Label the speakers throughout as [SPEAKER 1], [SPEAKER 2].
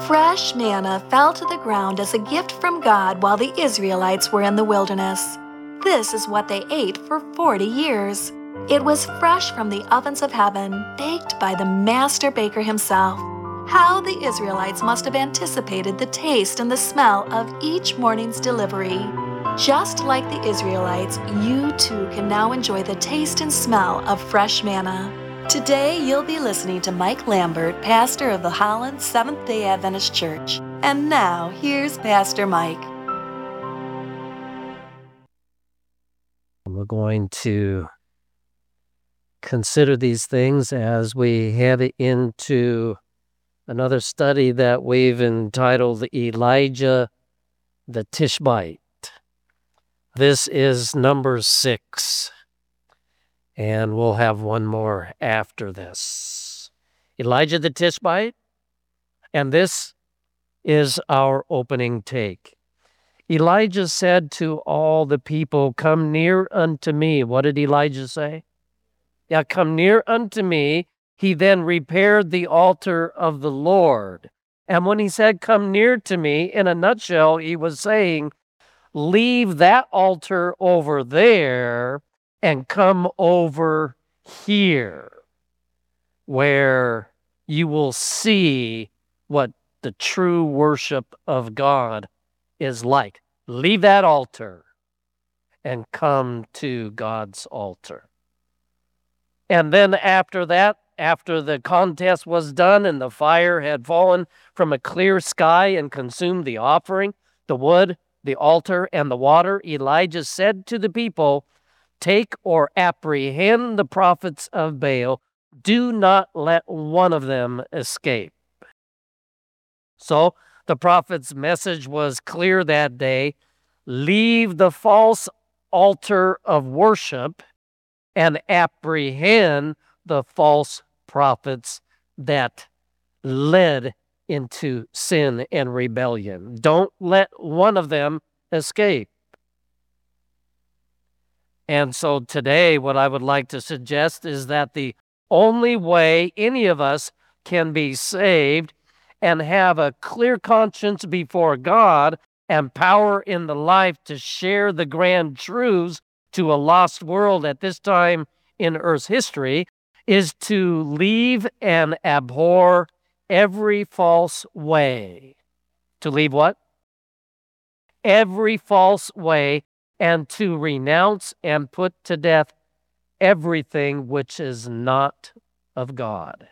[SPEAKER 1] Fresh manna fell to the ground as a gift from God while the Israelites were in the wilderness. This is what they ate for 40 years. It was fresh from the ovens of heaven, baked by the master baker himself. How the Israelites must have anticipated the taste and the smell of each morning's delivery. Just like the Israelites, you too can now enjoy the taste and smell of fresh manna. Today, you'll be listening to Mike Lambert, pastor of the Holland Seventh-day Adventist Church. And now, here's Pastor Mike.
[SPEAKER 2] We're going to consider these things as we head into another study that we've entitled Elijah the Tishbite. This is number 6. And we'll have one more after this. Elijah the Tishbite. And this is our opening take. Elijah said to all the people, "Come near unto me." What did Elijah say? Yeah, "Come near unto me." He then repaired the altar of the Lord. And when he said, "Come near to me," in a nutshell, he was saying, leave that altar over there and come over here where you will see what the true worship of God is like. Leave that altar and come to God's altar. And then after that, after the contest was done and the fire had fallen from a clear sky and consumed the offering, the wood, the altar, and the water, Elijah said to the people, "Take or apprehend the prophets of Baal. Do not let one of them escape." So the prophet's message was clear that day. Leave the false altar of worship and apprehend the false prophets that led into sin and rebellion. Don't let one of them escape. And so today, what I would like to suggest is that the only way any of us can be saved and have a clear conscience before God and power in the life to share the grand truths to a lost world at this time in Earth's history is to leave and abhor every false way. To leave what? Every false way, and to renounce and put to death everything which is not of God.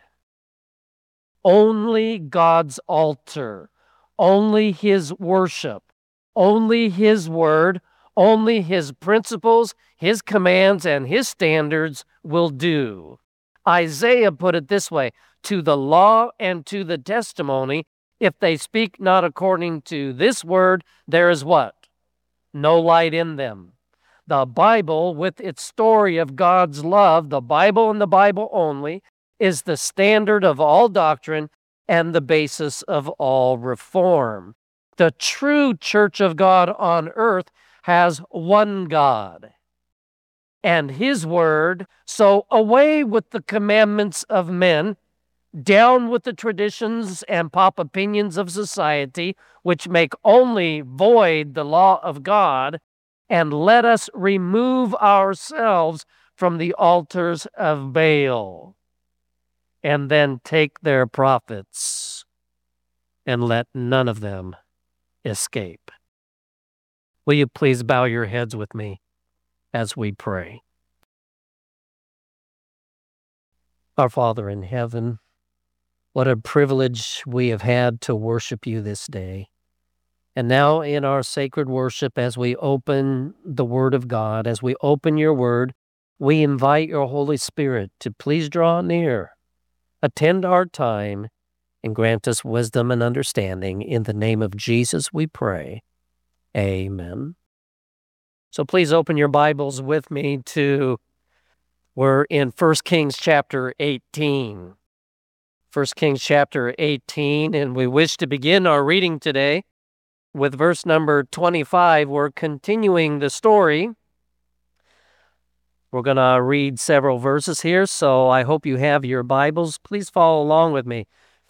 [SPEAKER 2] Only God's altar, only His worship, only His word, only His principles, His commands, and His standards will do. Isaiah put it this way, "To the law and to the testimony, if they speak not according to this word, there is" what? "No light in them." The Bible, with its story of God's love, the Bible and the Bible only, is the standard of all doctrine and the basis of all reform. The true church of God on earth has one God and His word. So away with the commandments of men, down with the traditions and pop opinions of society, which make only void the law of God, and let us remove ourselves from the altars of Baal, and then take their prophets, and let none of them escape. Will you please bow your heads with me as we pray? Our Father in heaven, what a privilege we have had to worship you this day. And now in our sacred worship, as we open the Word of God, as we open your Word, we invite your Holy Spirit to please draw near, attend our time, and grant us wisdom and understanding. In the name of Jesus we pray. Amen. So please open your Bibles with me we're in 1 Kings chapter 18. 1 Kings chapter 18, and we wish to begin our reading today with verse number 25. We're continuing the story. We're going to read several verses here, so I hope you have your Bibles. Please follow along with me.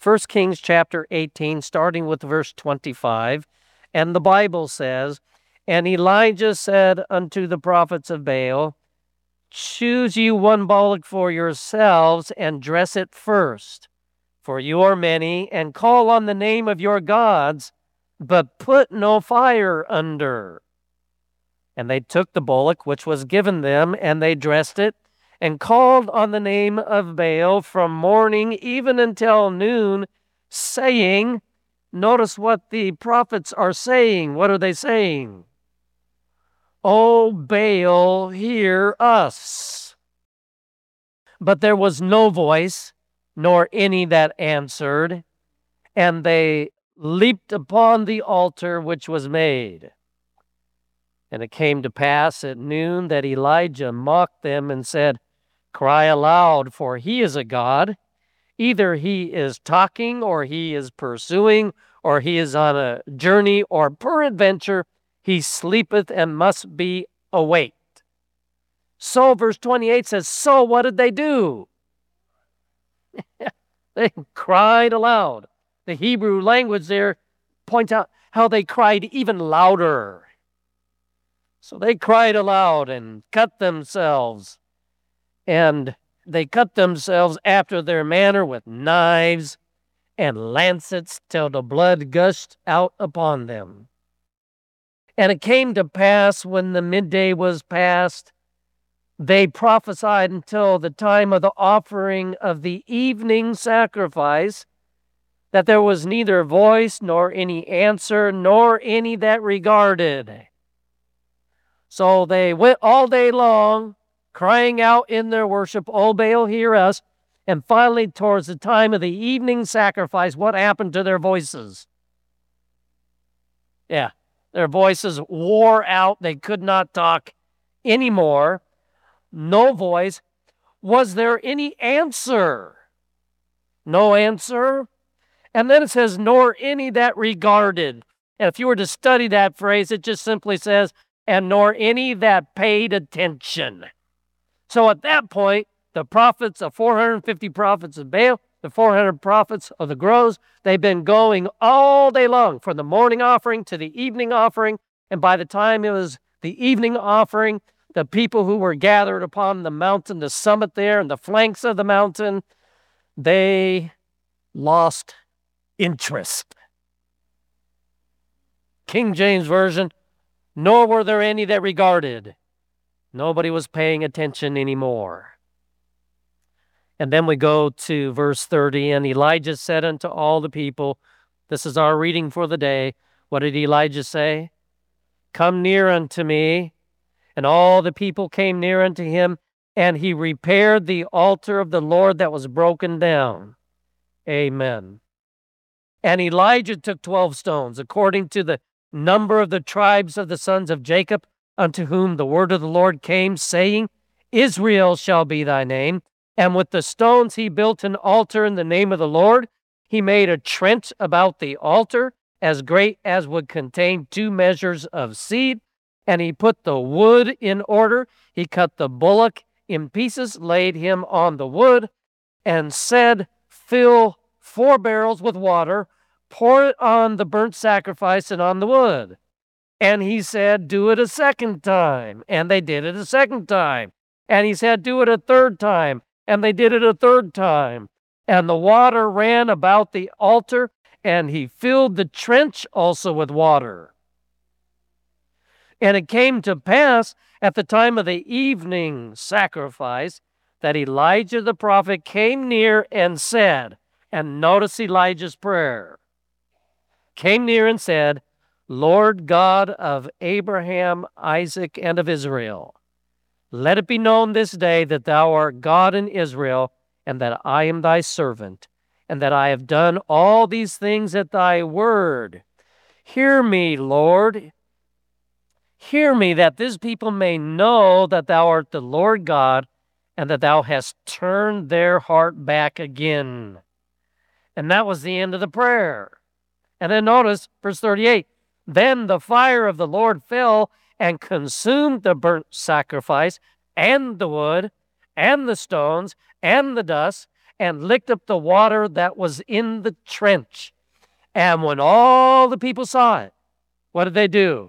[SPEAKER 2] 1 Kings chapter 18, starting with verse 25. And the Bible says, "And Elijah said unto the prophets of Baal, Choose you one bullock for yourselves, and dress it first, for you are many, and call on the name of your gods, but put no fire under. And they took the bullock which was given them, and they dressed it, and called on the name of Baal from morning even until noon, saying," notice what the prophets are saying. What are they saying? "O Baal, hear us." But there was no voice, nor any that answered, and they leaped upon the altar which was made. And it came to pass at noon that Elijah mocked them and said, "Cry aloud, for he is a god. Either he is talking, or he is pursuing, or he is on a journey, or peradventure he sleepeth and must be awaked." So verse 28 says, so what did they do? They cried aloud. The Hebrew language there points out how they cried even louder. So they cried aloud and cut themselves. And they cut themselves after their manner with knives and lancets till the blood gushed out upon them. And it came to pass when the midday was past, they prophesied until the time of the offering of the evening sacrifice, that there was neither voice nor any answer, nor any that regarded. So they went all day long, crying out in their worship, "O Baal, hear us." And finally, towards the time of the evening sacrifice, what happened to their voices? Yeah, their voices wore out. They could not talk anymore. No voice. Was there any answer? No answer. And then it says, "nor any that regarded." And if you were to study that phrase, it just simply says, "and nor any that paid attention." So at that point, the 450 prophets of Baal, the 400 prophets of the groves, they've been going all day long, from the morning offering to the evening offering. And by the time it was the evening offering, the people who were gathered upon the mountain, the summit there, and the flanks of the mountain, they lost interest. King James Version, "nor were there any that regarded." Nobody was paying attention anymore. And then we go to verse 30, "And Elijah said unto all the people," this is our reading for the day. What did Elijah say? "Come near unto me." And all the people came near unto him, and he repaired the altar of the Lord that was broken down. Amen. "And Elijah took 12 stones, according to the number of the tribes of the sons of Jacob, unto whom the word of the Lord came, saying, Israel shall be thy name. And with the stones he built an altar in the name of the Lord. He made a trench about the altar, as great as would contain 2 measures of seed. And he put the wood in order. He cut the bullock in pieces, laid him on the wood, and said, Fill 4 barrels with water, pour it on the burnt sacrifice and on the wood. And he said, Do it a second time. And they did it a second time. And he said, Do it a third time. And they did it a third time. And the water ran about the altar, and he filled the trench also with water. And it came to pass at the time of the evening sacrifice that Elijah the prophet came near and said," and notice Elijah's prayer, came near and said, "Lord God of Abraham, Isaac, and of Israel, let it be known this day that thou art God in Israel, and that I am thy servant, and that I have done all these things at thy word. Hear me, Lord. Hear me, that this people may know that thou art the Lord God, and that thou hast turned their heart back again." And that was the end of the prayer. And then notice verse 38, "Then the fire of the Lord fell and consumed the burnt sacrifice, and the wood, and the stones, and the dust, and licked up the water that was in the trench. And when all the people saw it, what did they do?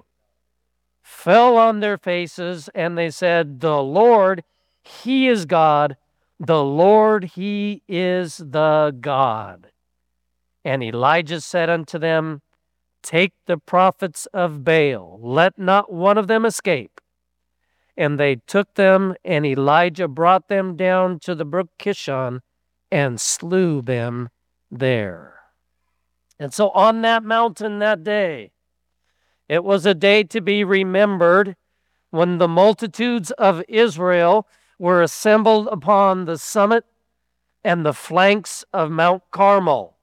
[SPEAKER 2] Fell on their faces, and they said, "The Lord, He is God. The Lord, He is the God." And Elijah said unto them, "Take the prophets of Baal, let not one of them escape." And they took them, and Elijah brought them down to the brook Kishon and slew them there. And so on that mountain that day, it was a day to be remembered when the multitudes of Israel were assembled upon the summit and the flanks of Mount Carmel.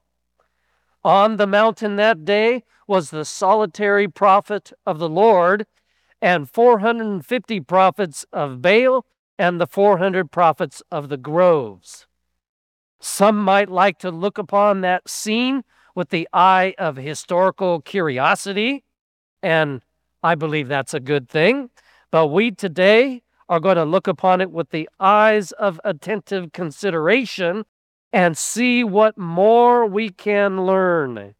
[SPEAKER 2] On the mountain that day was the solitary prophet of the Lord and 450 prophets of Baal and the 400 prophets of the groves. Some might like to look upon that scene with the eye of historical curiosity, and I believe that's a good thing. But we today are going to look upon it with the eyes of attentive consideration and see what more we can learn.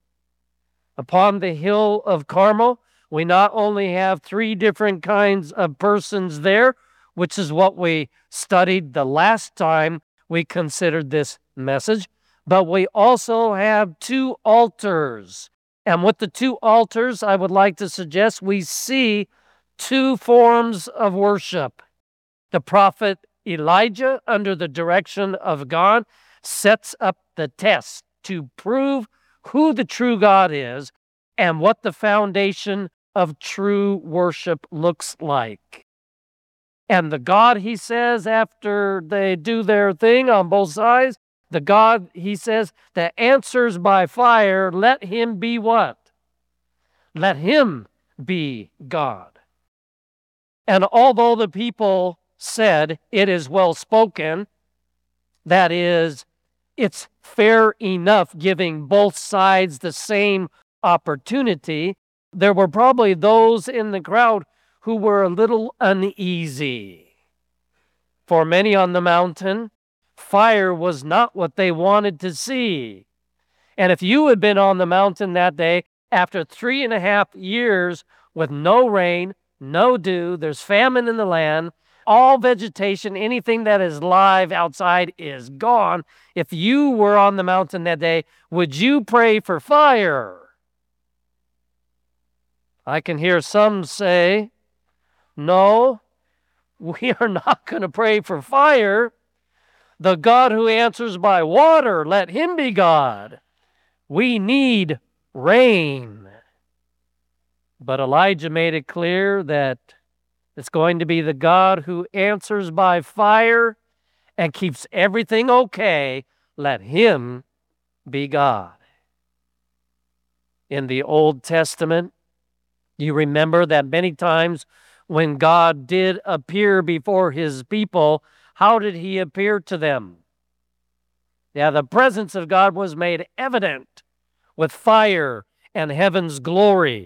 [SPEAKER 2] Upon the hill of Carmel, we not only have 3 different kinds of persons there, which is what we studied the last time we considered this message, but we also have 2 altars. And with the 2 altars, I would like to suggest we see 2 forms of worship. The prophet Elijah, under the direction of God, sets up the test to prove who the true God is and what the foundation of true worship looks like. And the God, he says, after they do their thing on both sides, the God, he says, that answers by fire, let him be what? Let him be God. And although the people said, "It is well spoken," that is, it's fair enough giving both sides the same opportunity, there were probably those in the crowd who were a little uneasy. For many on the mountain, fire was not what they wanted to see. And if you had been on the mountain that day after 3.5 years with no rain, no dew, there's famine in the land, all vegetation, anything that is live outside is gone. If you were on the mountain that day, would you pray for fire? I can hear some say, "No, we are not going to pray for fire. The God who answers by water, let him be God. We need rain." But Elijah made it clear that it's going to be the God who answers by fire and keeps everything okay. Let him be God. In the Old Testament, you remember that many times when God did appear before his people, how did he appear to them? Yeah, the presence of God was made evident with fire and heaven's glory.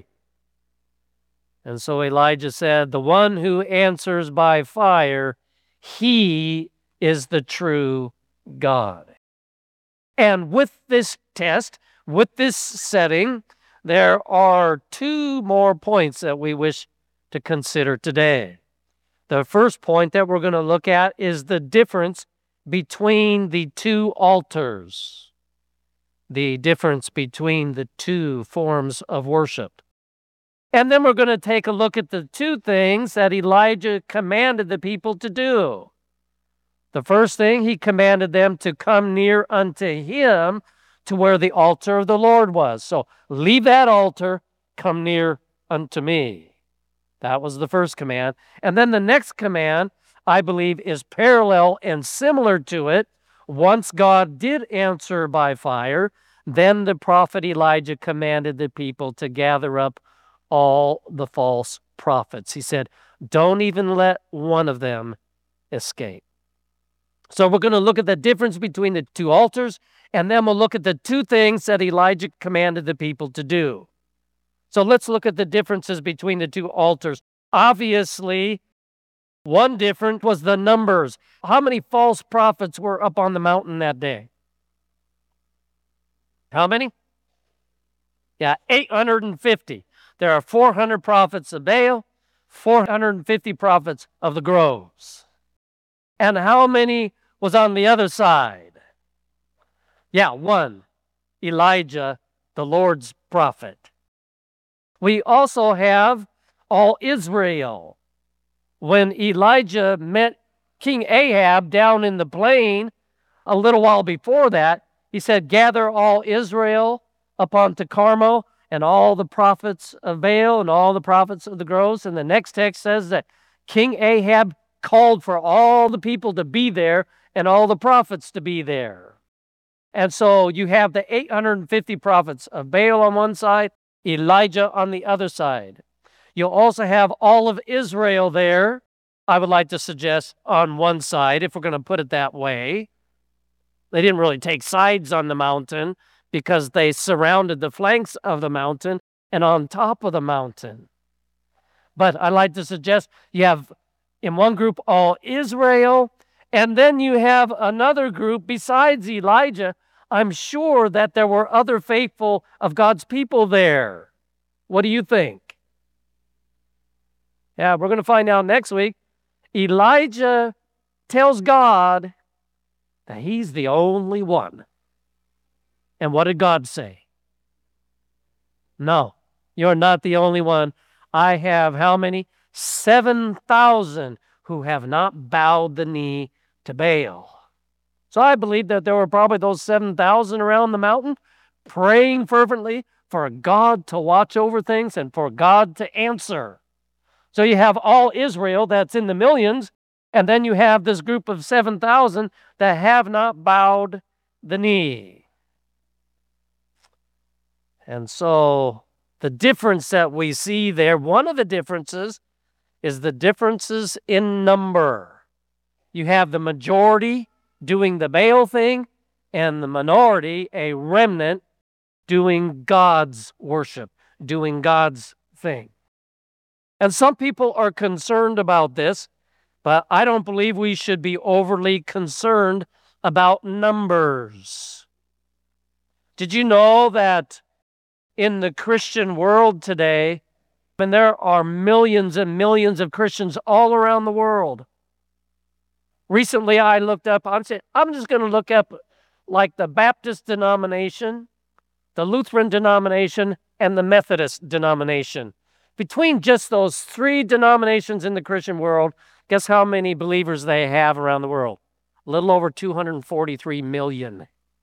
[SPEAKER 2] And so Elijah said, the one who answers by fire, he is the true God. And with this test, with this setting, there are 2 more points that we wish to consider today. The first point that we're going to look at is the difference between the 2 altars, the difference between the 2 forms of worship. And then we're going to take a look at the 2 things that Elijah commanded the people to do. The first thing, he commanded them to come near unto him to where the altar of the Lord was. So leave that altar, come near unto me. That was the first command. And then the next command, I believe, is parallel and similar to it. Once God did answer by fire, then the prophet Elijah commanded the people to gather up all the false prophets. He said, don't even let one of them escape. So we're going to look at the difference between the 2 altars, and then we'll look at the 2 things that Elijah commanded the people to do. So let's look at the differences between the 2 altars. Obviously, One difference was the numbers. How many false prophets were up on the mountain that day? How many? Yeah, 850. There are 400 prophets of Baal, 450 prophets of the groves. And how many was on the other side? Yeah, one. Elijah, the Lord's prophet. We also have all Israel. When Elijah met King Ahab down in the plain a little while before that, he said, gather all Israel up onto Carmel and all the prophets of Baal and all the prophets of the groves. And the next text says that King Ahab called for all the people to be there and all the prophets to be there. And so you have the 850 prophets of Baal on one side, Elijah on the other side. You'll also have all of Israel there, I would like to suggest, on one side, if we're going to put it that way. They didn't really take sides on the mountain because they surrounded the flanks of the mountain and on top of the mountain. But I'd like to suggest you have in one group all Israel, and then you have another group besides Elijah. I'm sure that there were other faithful of God's people there. What do you think? Yeah, we're going to find out next week. Elijah tells God that he's the only one. And what did God say? No, you're not the only one. I have how many? 7,000 who have not bowed the knee to Baal. So I believe that there were probably those 7,000 around the mountain praying fervently for God to watch over things and for God to answer. So you have all Israel that's in the millions, and then you have this group of 7,000 that have not bowed the knee. And so the difference that we see there, one of the differences is the differences in number. You have the majority doing the Baal thing, and the minority, a remnant, doing God's worship, doing God's thing. And some people are concerned about this, but I don't believe we should be overly concerned about numbers. Did you know that in the Christian world today, and there are millions and millions of Christians all around the world? Recently, I looked up, I'm just going to look up like the Baptist denomination, the Lutheran denomination, and the Methodist denomination. Between just those three denominations in the Christian world, guess how many believers they have around the world? A little over 243 million.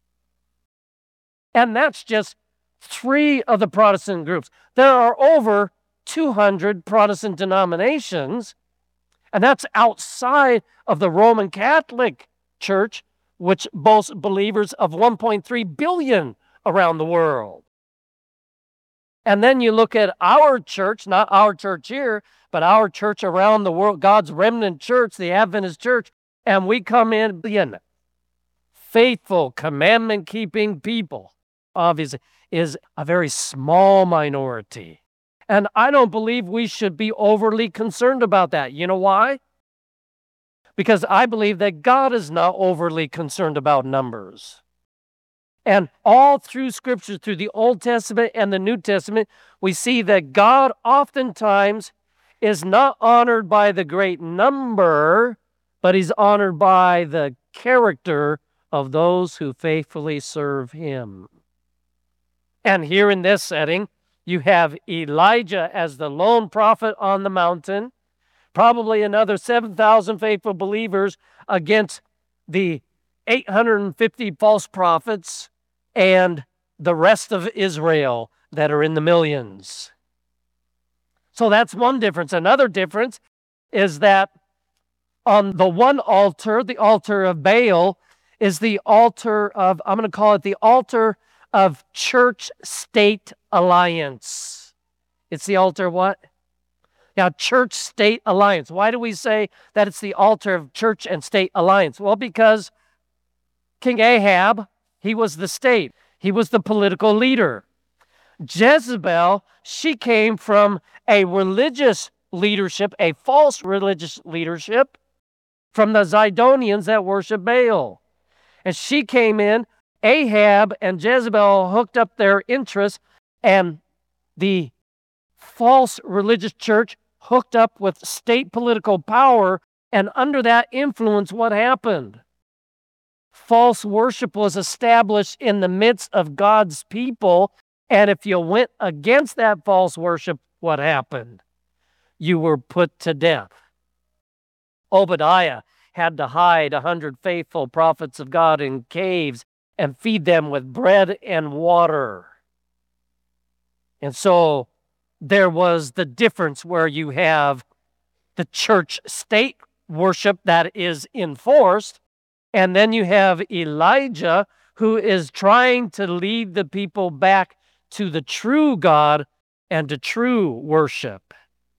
[SPEAKER 2] And that's just three of the Protestant groups. There are over 200 Protestant denominations, and that's outside of the Roman Catholic Church, which boasts believers of 1.3 billion around the world. And then you look at our church, not our church here, but our church around the world, God's remnant church, the Adventist church, and we come in faithful, commandment-keeping people, obviously, is a very small minority. And I don't believe we should be overly concerned about that. You know why? Because I believe that God is not overly concerned about numbers. And all through Scripture, through the Old Testament and the New Testament, we see that God oftentimes is not honored by the great number, but he's honored by the character of those who faithfully serve him. And here in this setting, you have Elijah as the lone prophet on the mountain, probably another 7,000 faithful believers against the 850 false prophets and the rest of Israel that are in the millions. So that's one difference. Another difference is that on the one altar, the altar of Baal, is the altar of, I'm going to call it the altar of church-state alliance. It's the altar of what? Yeah, church-state alliance. Why do we say that it's the altar of church and state alliance? Well, because King Ahab, he was the state. He was the political leader. Jezebel, she came from a religious leadership, a false religious leadership from the Zidonians that worship Baal. And she came in, Ahab and Jezebel hooked up their interests, and the false religious church hooked up with state political power, and under that influence, what happened? False worship was established in the midst of God's people, and if you went against that false worship, what happened? You were put to death. Obadiah had to hide 100 faithful prophets of God in caves and feed them with bread and water. And so there was the difference where you have the church state worship that is enforced, and then you have Elijah who is trying to lead the people back to the true God and to true worship.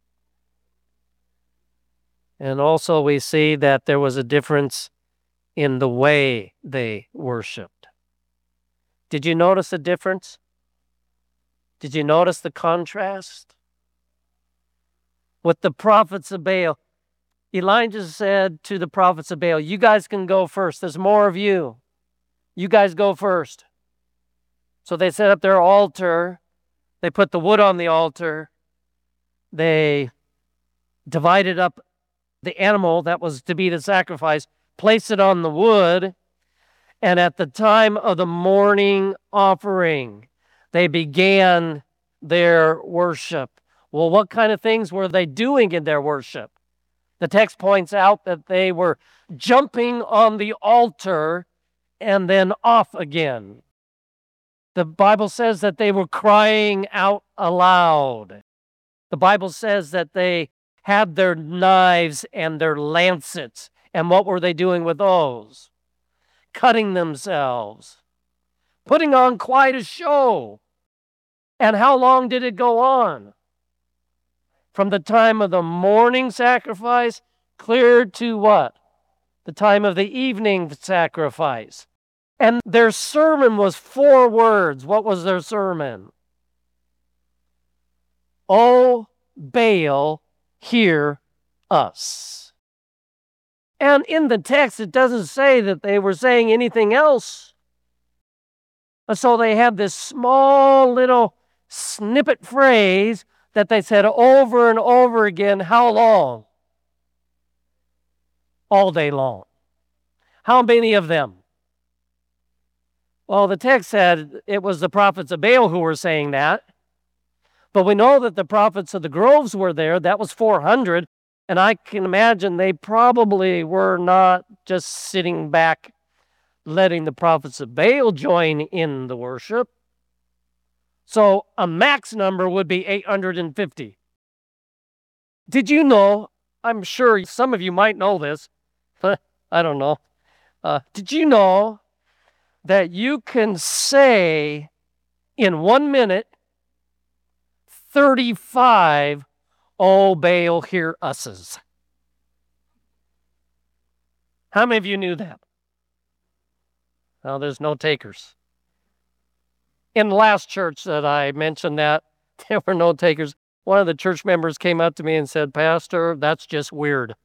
[SPEAKER 2] And also we see that there was a difference in the way they worshiped. Did you notice the difference? Did you notice the contrast? With the prophets of Baal, Elijah said to the prophets of Baal, you guys can go first. There's more of you. You guys go first. So they set up their altar. They put the wood on the altar. They divided up the animal that was to be the sacrifice, placed it on the wood, and at the time of the morning offering, they began their worship. Well, what kind of things were they doing in their worship? The text points out that they were jumping on the altar and then off again. The Bible says that they were crying out aloud. The Bible says that they had their knives and their lancets. And what were they doing with those? Cutting themselves, putting on quite a show. And how long did it go on? From the time of the morning sacrifice clear to what? The time of the evening sacrifice. And their sermon was 4 words. What was their sermon? O Baal, hear us. And in the text, it doesn't say that they were saying anything else. And so they had this small little snippet phrase that they said over and over again. How long? All day long. How many of them? Well, the text said it was the prophets of Baal who were saying that. But we know that the prophets of the groves were there. That was 400. And I can imagine they probably were not just sitting back letting the prophets of Baal join in the worship. So a max number would be 850. Did you know, I'm sure some of you might know this, I don't know. Did you know that you can say in 1 minute 35 O Baal, hear us's? How many of you knew that? Well, there's no takers. In the last church that I mentioned that, there were no takers. One of the church members came up to me and said, Pastor, that's just weird.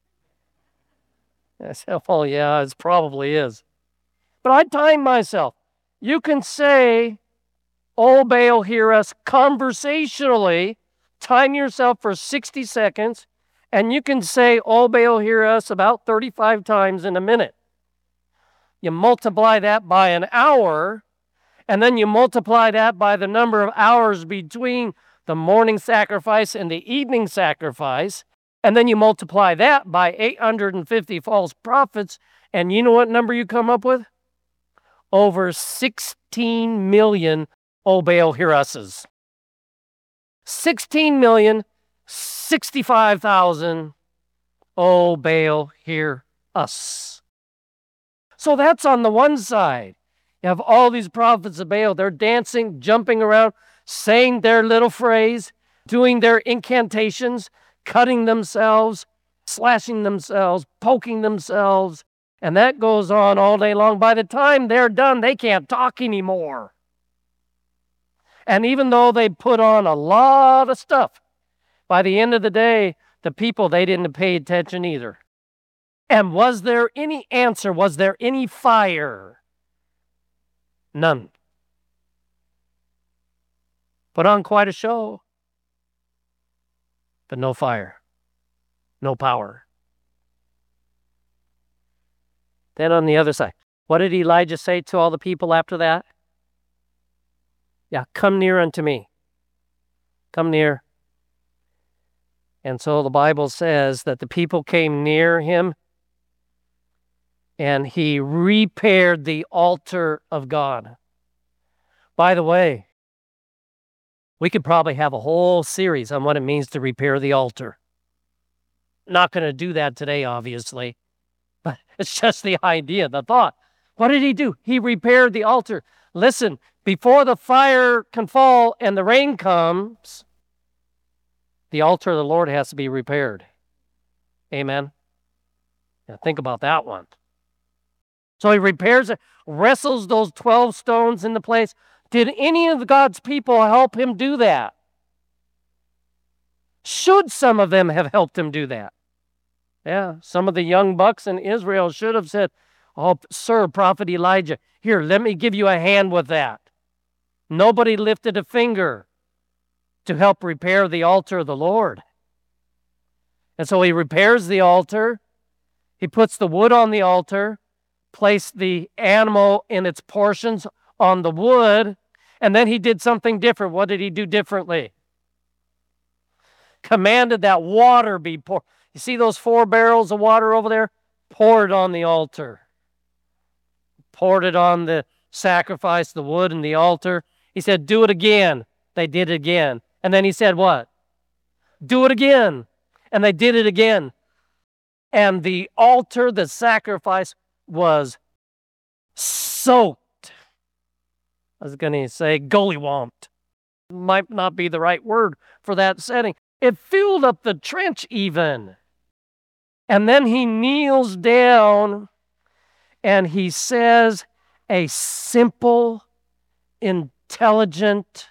[SPEAKER 2] I said, well, yeah, it probably is. But I timed myself. You can say, O Baal, hear us conversationally. Time yourself for 60 seconds, and you can say, O Baal, hear us about 35 times in a minute. You multiply that by an hour, and then you multiply that by the number of hours between the morning sacrifice and the evening sacrifice, and then you multiply that by 850 false prophets, and you know what number you come up with? Over 16 million O Baal, hear us's. 16,065,000 O Baal, hear us. So that's on the one side. You have all these prophets of Baal. They're dancing, jumping around, saying their little phrase, doing their incantations, cutting themselves, slashing themselves, poking themselves. And that goes on all day long. By the time they're done, they can't talk anymore. And even though they put on a lot of stuff, By the end of the day, the people, they didn't pay attention either. And was there any answer? Was there any fire? None. Put on quite a show, but no fire, no power. Then on the other side, what did Elijah say to all the people after that? Yeah, come near unto me. Come near. And so the Bible says that the people came near him, and he repaired the altar of God. By the way, we could probably have a whole series on what it means to repair the altar. Not going to do that today, obviously, but it's just the idea, the thought. What did he do? He repaired the altar. Listen, before the fire can fall and the rain comes, the altar of the Lord has to be repaired. Amen? Now think about that one. So he repairs it, wrestles those 12 stones into place. Did any of God's people help him do that? Should some of them have helped him do that? Yeah, some of the young bucks in Israel should have said, "Oh, sir, Prophet Elijah, here, let me give you a hand with that." Nobody lifted a finger to help repair the altar of the Lord. And so he repairs the altar. He puts the wood on the altar, placed the animal in its portions on the wood, and then he did something different. What did he do differently? Commanded that water be poured. You see those 4 barrels of water over there? Pour it on the altar. Poured it on the sacrifice, the wood, and the altar. He said, do it again. They did it again. And then he said what? Do it again. And they did it again. And the altar, the sacrifice, was soaked. I was going to say gollywomped. Might not be the right word for that setting. It filled up the trench even. And then he kneels down and he says a simple, intelligent,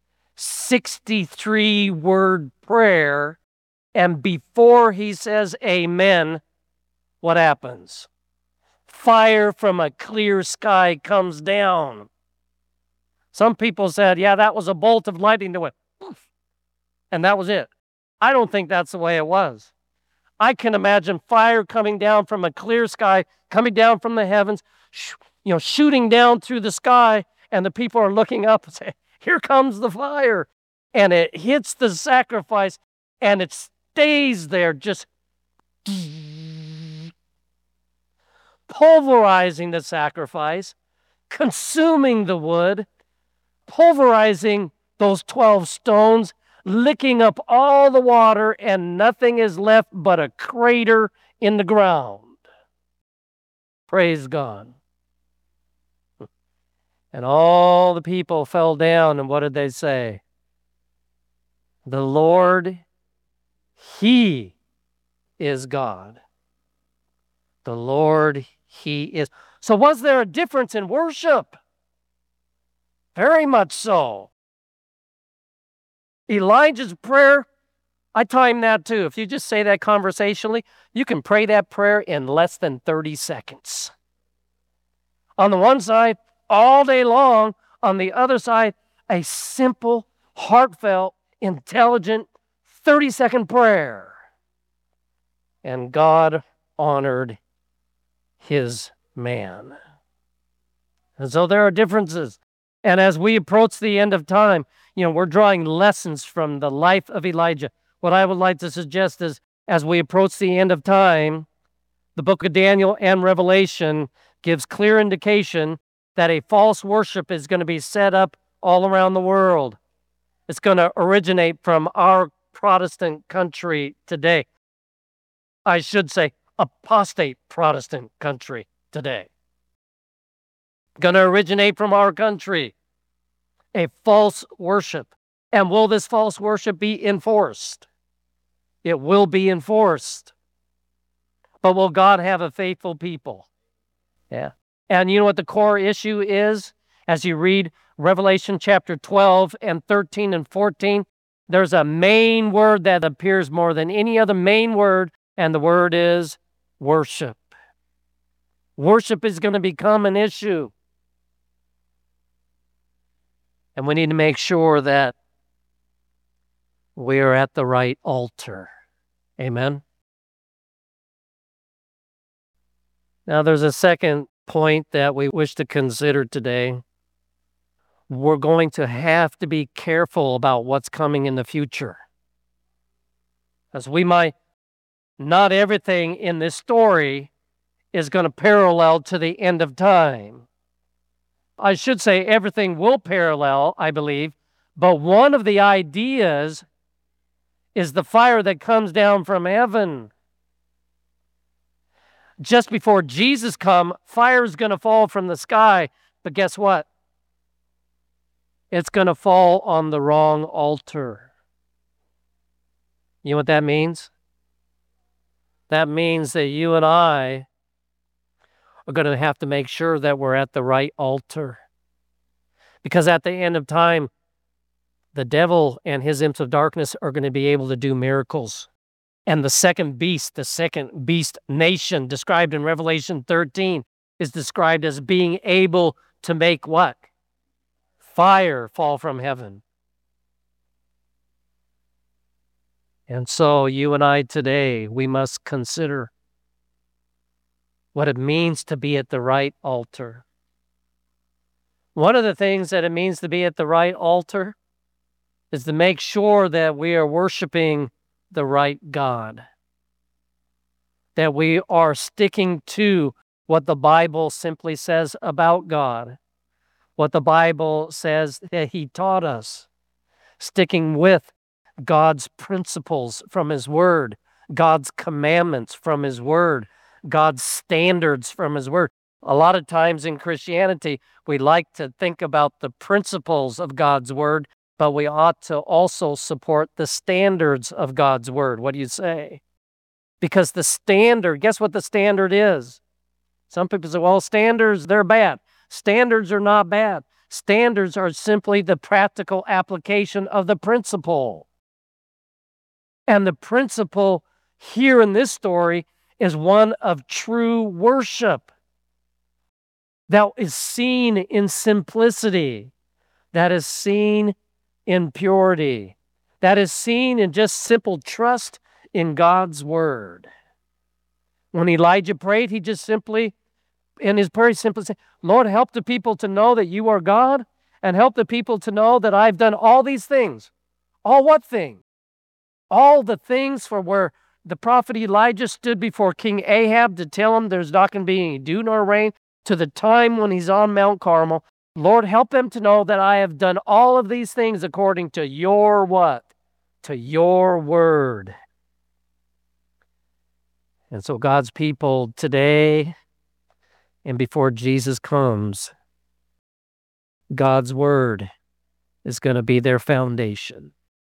[SPEAKER 2] 63-word prayer. And before he says amen, what happens? Fire from a clear sky comes down. Some people said, yeah, that was a bolt of lightning that went poof, and that was it. I don't think that's the way it was. I can imagine fire coming down from a clear sky, coming down from the heavens, shooting down through the sky, and the people are looking up and say, here comes the fire. And it hits the sacrifice, and it stays there, just pulverizing the sacrifice, consuming the wood, pulverizing those 12 stones, licking up all the water, and nothing is left but a crater in the ground. Praise God. And all the people fell down, and what did they say? The Lord, He is God. The Lord, He is. So was there a difference in worship? Very much so. Elijah's prayer, I time that too. If you just say that conversationally, you can pray that prayer in less than 30 seconds. On the one side, all day long. On the other side, a simple, heartfelt, intelligent, 30-second prayer. And God honored His man. And so there are differences. And as we approach the end of time, we're drawing lessons from the life of Elijah. What I would like to suggest is, as we approach the end of time, the book of Daniel and Revelation gives clear indication that a false worship is going to be set up all around the world. It's going to originate from our Protestant country today. I should say apostate Protestant country today. Going to originate from our country. A false worship. And will this false worship be enforced? It will be enforced. But will God have a faithful people? Yeah. And you know what the core issue is? As you read Revelation chapter 12 and 13 and 14, There's a main word that appears more than any other main word, and the word is worship. Worship is going to become an issue. And we need to make sure that we are at the right altar. Amen? Now, there's a second point that we wish to consider today. We're going to have to be careful about what's coming in the future. As not everything in this story is going to parallel to the end of time. I should say everything will parallel, I believe, but one of the ideas is the fire that comes down from heaven. Just before Jesus comes, fire is going to fall from the sky, but guess what? It's going to fall on the wrong altar. You know what that means? That means that you and I are going to have to make sure that we're at the right altar. Because at the end of time, the devil and his imps of darkness are going to be able to do miracles. And the second beast nation described in Revelation 13 is described as being able to make what? Fire fall from heaven. And so you and I today, we must consider what it means to be at the right altar. One of the things that it means to be at the right altar is to make sure that we are worshiping the right God, that we are sticking to what the Bible simply says about God, what the Bible says that He taught us, sticking with God's principles from His Word, God's commandments from His Word, God's standards from His Word. A lot of times in Christianity, we like to think about the principles of God's Word, but we ought to also support the standards of God's Word. What do you say? Because the standard, guess what the standard is? Some people say, well, standards, they're bad. Standards are not bad. Standards are simply the practical application of the principle. And the principle here in this story is one of true worship that is seen in simplicity, that is seen in purity, that is seen in just simple trust in God's Word. When Elijah prayed, he just simply, in his prayer, he simply said, Lord, help the people to know that you are God, and help the people to know that I've done all these things. All what things? All the things for where the prophet Elijah stood before King Ahab to tell him there's not going to be any dew nor rain, to the time when he's on Mount Carmel. Lord, help them to know that I have done all of these things according to your what? To your word. And so God's people today and before Jesus comes, God's word is going to be their foundation.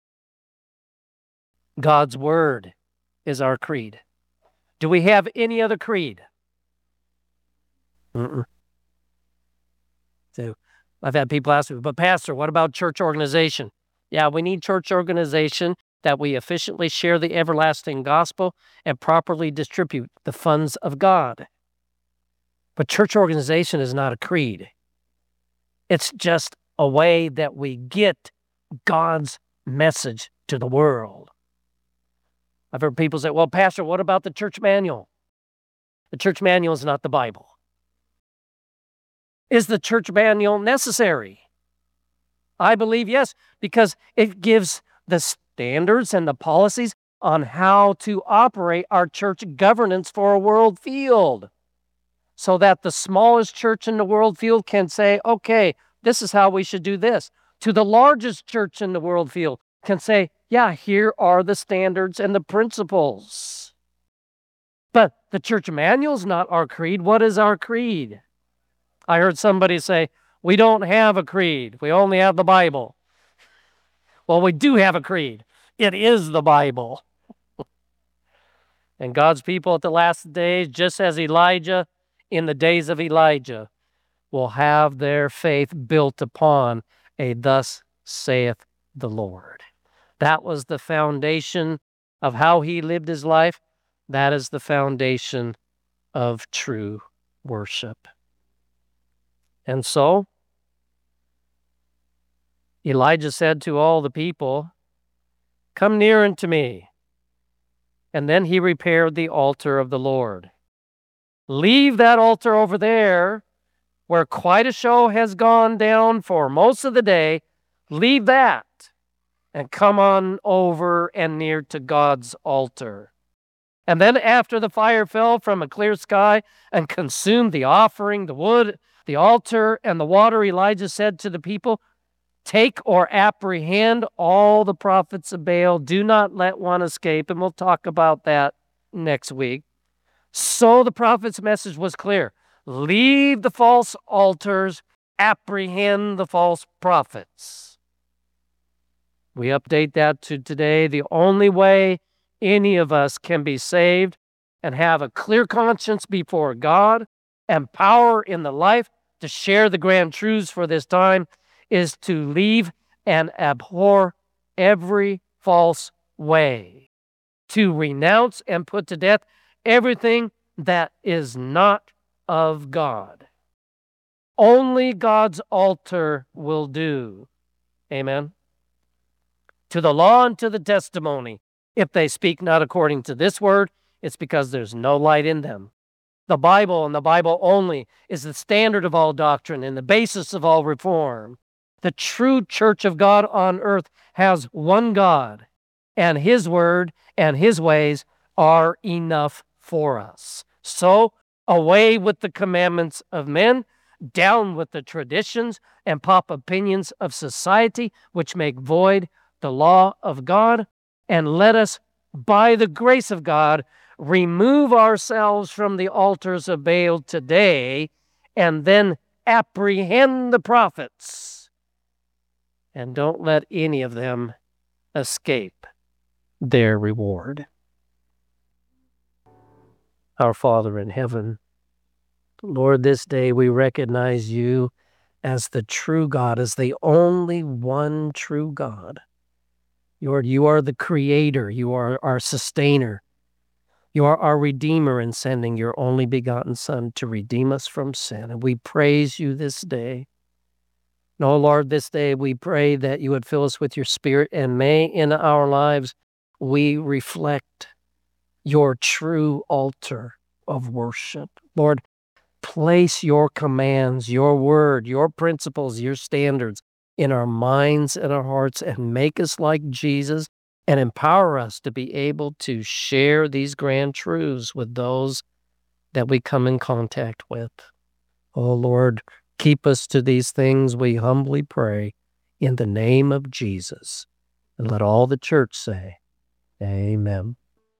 [SPEAKER 2] God's word is our creed. Do we have any other creed? So I've had people ask me, but Pastor, what about church organization? Yeah, we need church organization that we efficiently share the everlasting gospel and properly distribute the funds of God. But church organization is not a creed. It's just a way that we get God's message to the world. I've heard people say, well, Pastor, what about the church manual? The church manual is not the Bible. Is the church manual necessary? I believe yes, because it gives the standards and the policies on how to operate our church governance for a world field, so that the smallest church in the world field can say, okay, this is how we should do this. To the largest church in the world field can say, yeah, here are the standards and the principles. But the church manual is not our creed. What is our creed? I heard somebody say, we don't have a creed. We only have the Bible. Well, we do have a creed. It is the Bible. And God's people at the last days, just as Elijah in the days of Elijah, will have their faith built upon a thus saith the Lord. That was the foundation of how he lived his life. That is the foundation of true worship. And so, Elijah said to all the people, "Come near unto me." And then he repaired the altar of the Lord. Leave that altar over there where quite a show has gone down for most of the day. Leave that and come on over and near to God's altar. And then after the fire fell from a clear sky and consumed the offering, the wood, the altar, and the water, Elijah said to the people, "Take or apprehend all the prophets of Baal. Do not let one escape." And we'll talk about that next week. So the prophet's message was clear. Leave the false altars, apprehend the false prophets. We update that to today. The only way any of us can be saved and have a clear conscience before God and power in the life to share the grand truths for this time is to leave and abhor every false way, to renounce and put to death everything that is not of God. Only God's altar will do. Amen. To the law and to the testimony, if they speak not according to this word, it's because there's no light in them. The Bible and the Bible only is the standard of all doctrine and the basis of all reform. The true church of God on earth has one God, and his word and his ways are enough for us. So, away with the commandments of men, down with the traditions and pop opinions of society, which make void the law of God, and let us, by the grace of God, remove ourselves from the altars of Baal today, and then apprehend the prophets. And don't let any of them escape their reward. Our Father in heaven, Lord, this day we recognize you as the true God, as the only one true God. Lord, you are the creator. You are our sustainer. You are our redeemer in sending your only begotten Son to redeem us from sin. And we praise you this day. No, Lord, this day we pray that you would fill us with your Spirit, and may in our lives we reflect your true altar of worship. Lord, place your commands, your word, your principles, your standards in our minds and our hearts, and make us like Jesus, and empower us to be able to share these grand truths with those that we come in contact with. Oh Lord, keep us to these things, we humbly pray, in the name of Jesus. And let all the church say, Amen.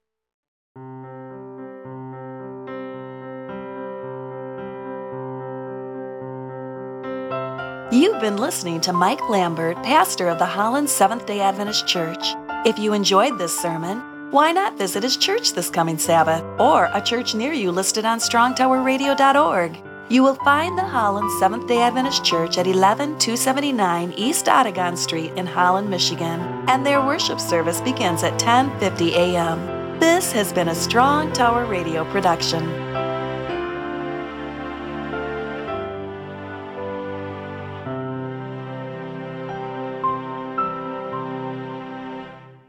[SPEAKER 1] You've been listening to Mike Lambert, pastor of the Holland Seventh-day Adventist Church. If you enjoyed this sermon, why not visit his church this coming Sabbath, or a church near you listed on strongtowerradio.org. You will find the Holland Seventh-day Adventist Church at 11279 East Oregon Street in Holland, Michigan, and their worship service begins at 10:50 a.m. This has been a Strong Tower Radio production.